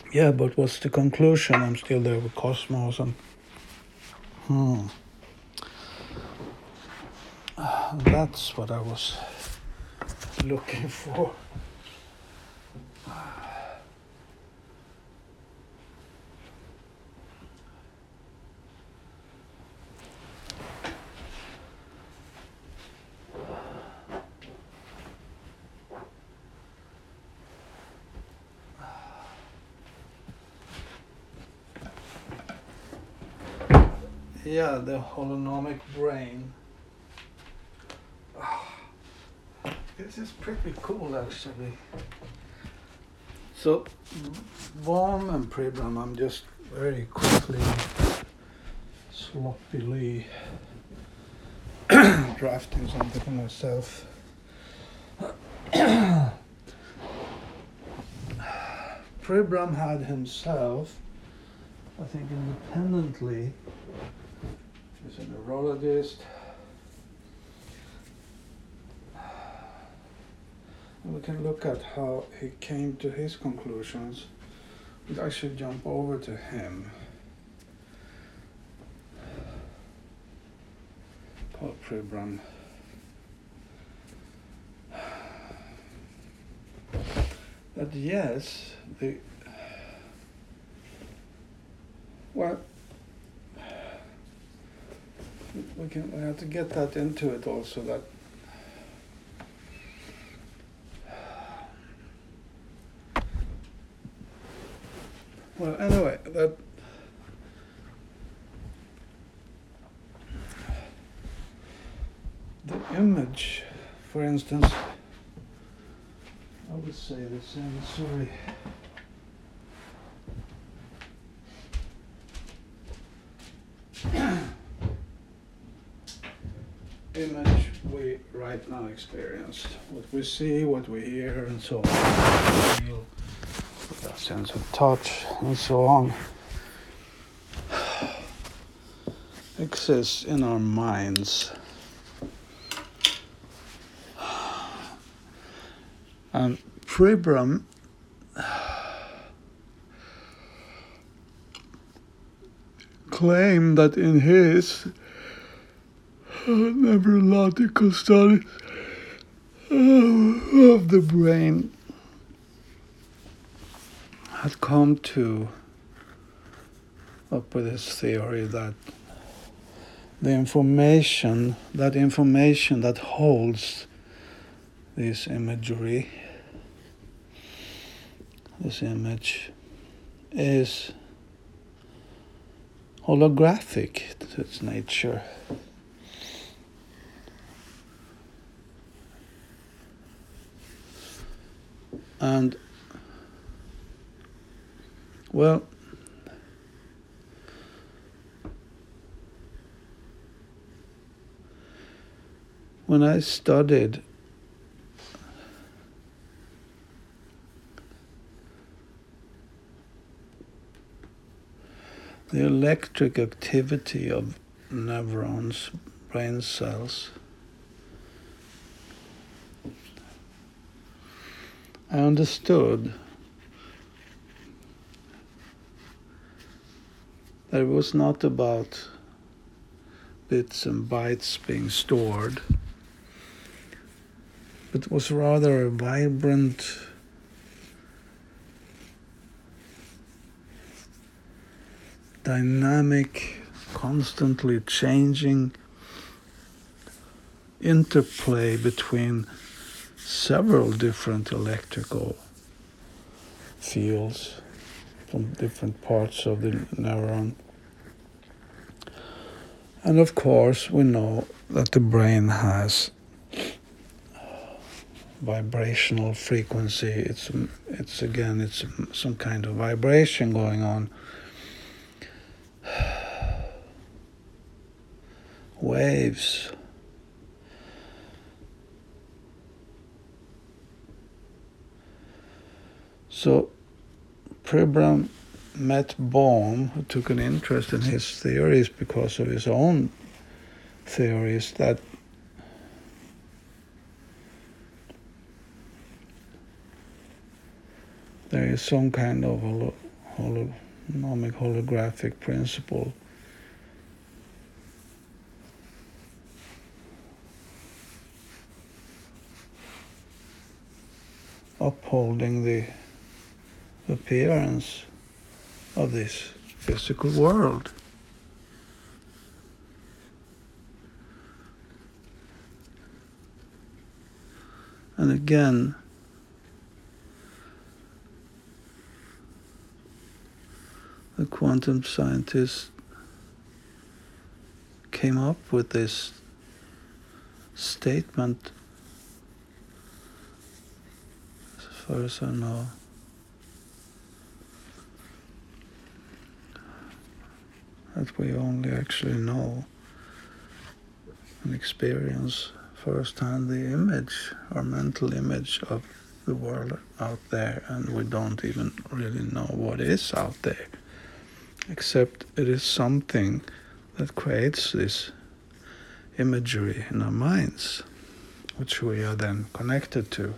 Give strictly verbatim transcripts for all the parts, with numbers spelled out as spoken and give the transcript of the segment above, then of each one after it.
Yeah, but what's the conclusion? I'm still there with Cosmos and hmm. That's what I was looking for. Yeah, the holonomic brain. This is pretty cool, actually. So, Bohm and Pribram, I'm just very quickly, sloppily drafting something for myself. Pribram had himself, I think independently, he's a neurologist. We can look at how he came to his conclusions. But I should jump over to him. Paul Pribram. That yes, the well, we can we have to get that into it also. That well, anyway, that the image, for instance, I would say the sensory. Image we right now experience, what we see, what we hear, and so on, feel, that sense of touch, and so on, exists in our minds. And Pribram claimed that in his uh, neurological studies uh, of the brain had come to up with his theory that the information, that information that holds this imagery, this image, is holographic to its nature. And, well, when I studied the electric activity of neurons, brain cells, I understood that it was not about bits and bytes being stored, but it was rather a vibrant, dynamic, constantly changing interplay between several different electrical fields from different parts of the neuron. And of course, we know that the brain has vibrational frequency. It's, it's again, it's some kind of vibration going on. Waves. So Pribram met Bohm, who took an interest in his theories because of his own theories that there is some kind of holonomic holographic principle. Upholding the appearance of this physical world. And again, the quantum scientists came up with this statement, as far as I know, that we only actually know and experience firsthand the image, our mental image of the world out there, and we don't even really know what is out there, except it is something that creates this imagery in our minds, which we are then connected to,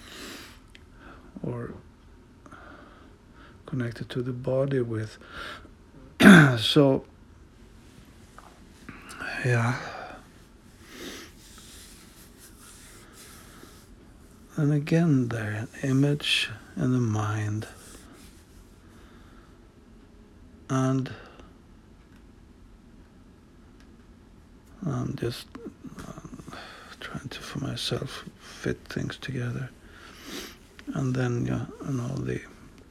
or connected to the body with. So, yeah. And again there, an image in the mind. And I'm just um, trying to, for myself, fit things together. And then, yeah, you know, the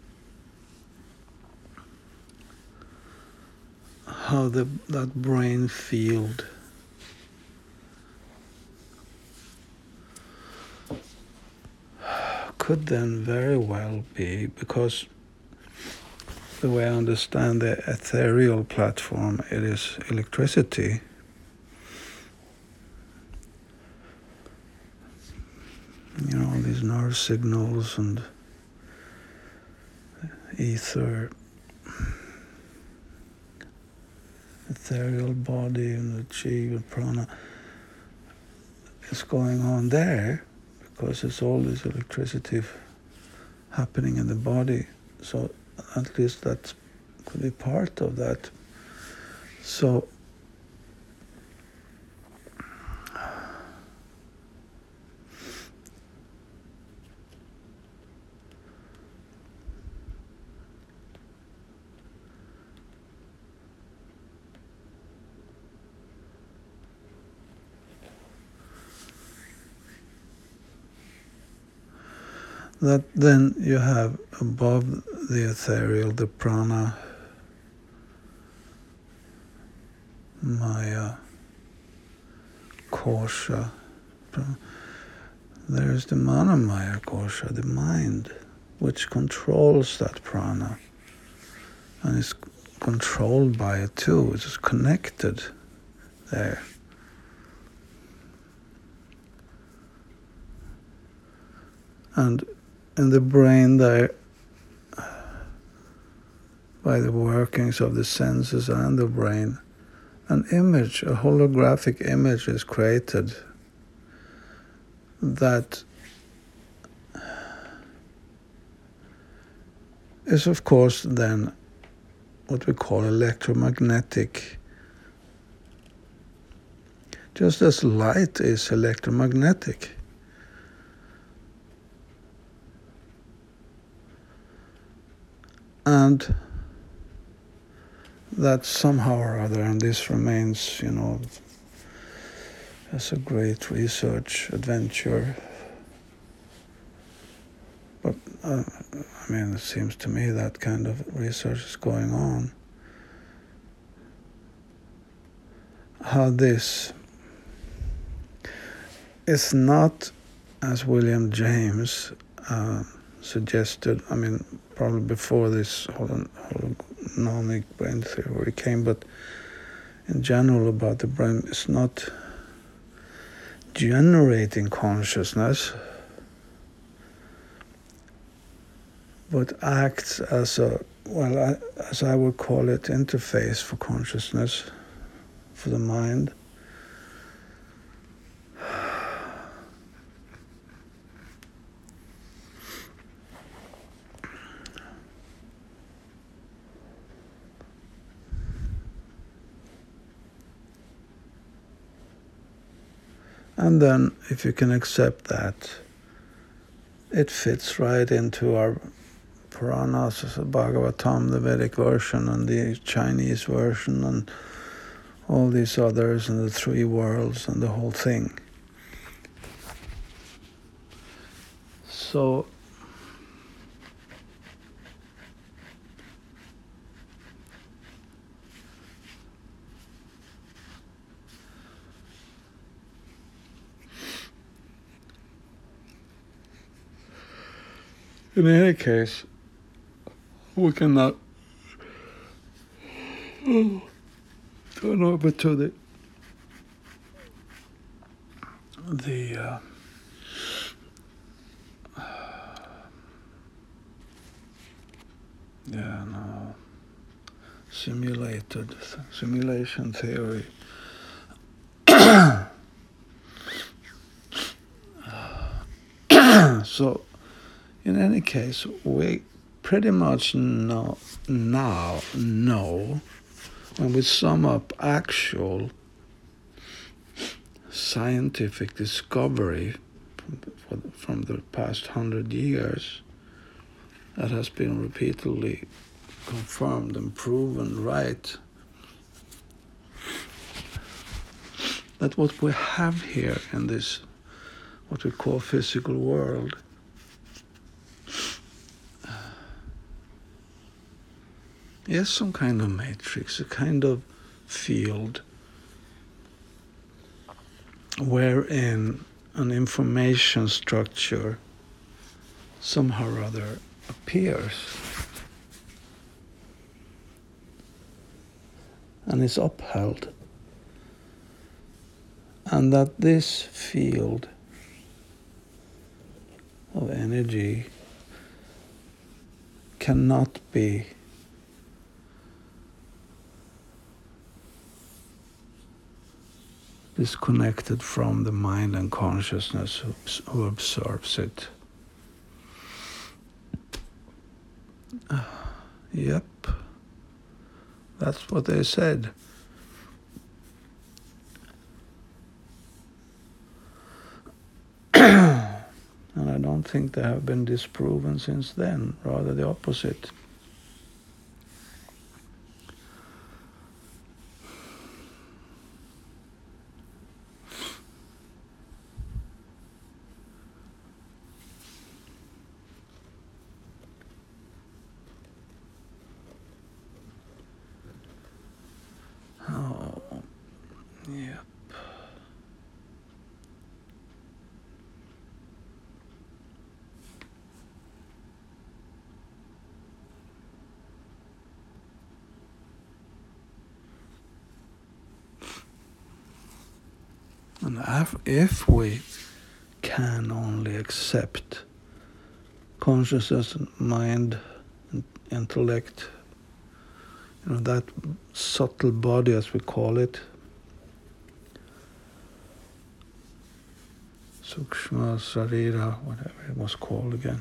how the that brain field could then very well be, because the way I understand the ethereal platform, it is electricity. You know, these nerve signals and ether, ethereal body and the chi and prana is going on there, because there's all this electricity happening in the body. So at least that could be part of that. So that then you have above the ethereal, the prana, maya, kosha. There's the manamaya kosha, the mind, which controls that prana and is controlled by it too. It's connected there. And in the brain there, by the workings of the senses and the brain, an image, a holographic image is created that is, of course, then what we call electromagnetic. Just as light is electromagnetic. And that somehow or other, and this remains, you know, as a great research adventure. But, uh, I mean, it seems to me that kind of research is going on. How this is not, as William James uh, suggested, I mean, probably before this holonomic brain theory came, but in general about the brain, it's not generating consciousness, but acts as a, well, I, as I would call it, interface for consciousness, for the mind. And then if you can accept that, it fits right into our Puranas, Bhagavatam, the Vedic version, and the Chinese version, and all these others, and the three worlds, and the whole thing. So in any case, we cannot turn over to the the uh, yeah no simulated simulation theory. So in any case, we pretty much know now know when we sum up actual scientific discovery from, from the past hundred years that has been repeatedly confirmed and proven right, that what we have here in this, what we call physical world, is some kind of matrix, a kind of field wherein an information structure somehow or other appears and is upheld, and that this field of energy cannot be disconnected from the mind and consciousness who, who observes it. Uh, yep, that's what they said. And I don't think they have been disproven since then, rather the opposite. Oh, yep. And if we can only accept consciousness, mind, and intellect, you know, that subtle body, as we call it, Sukshma Sarira, whatever it was called again,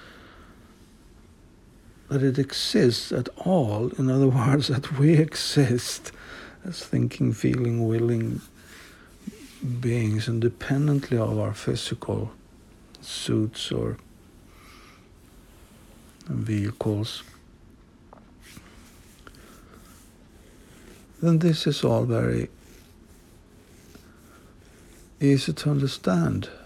that it exists at all, in other words, that we exist as thinking, feeling, willing beings, independently of our physical suits or vehicles, then this is all very easy to understand.